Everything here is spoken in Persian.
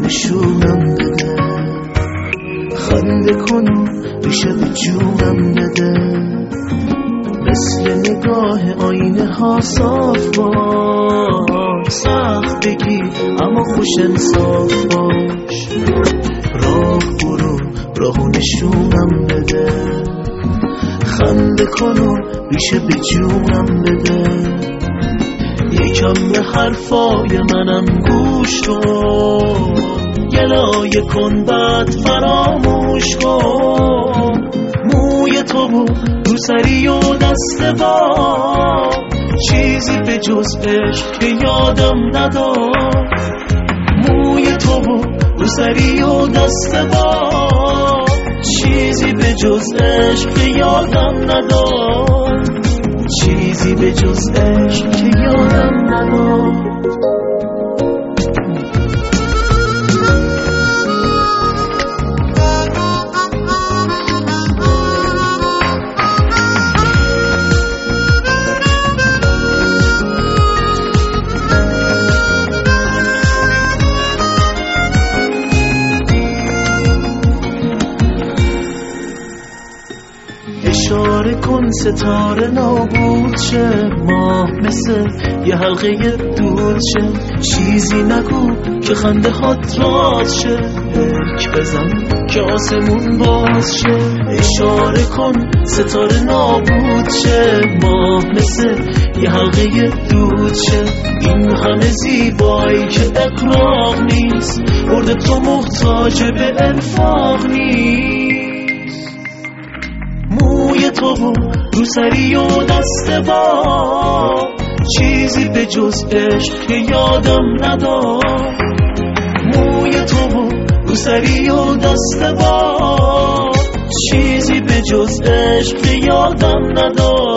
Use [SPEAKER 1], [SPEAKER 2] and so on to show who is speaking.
[SPEAKER 1] نشونم بده، خنده کن و ریشه به جونم بده، مثل نگاه آینه ها صاف باش، سخت بگی اما خوش انصاف باش، راه برو راهو نشونم بده، خنده کن و ریشه به جونم بده، یکم به حرفای منم گوش کن، گلایه کن بعد فراموش کن، موی تو و روسری و دست با چیزی به جز عشق که یادم نداد، موی تو و روسری و دست با چیزی به جز عشق که یادم نداد، چیزی به جز عشق که یادم نداد. اشاره کن ستاره نابود شه، ماه مثل یه حلقه دود شه، چیزی نگو که خنده هات راز شه، برک بزن که آسمون باز شه، اشاره کن ستاره نابود شه، ماه مثل یه حلقه دود شه، این همه زیبایی که اقراق نیست، برد تو محتاج به انفاق نیست، موی تو و روسری و دست با چیزی به جز عشق که یادم نداد، موی تو و روسری و دست با چیزی به جز عشق که یادم نداد.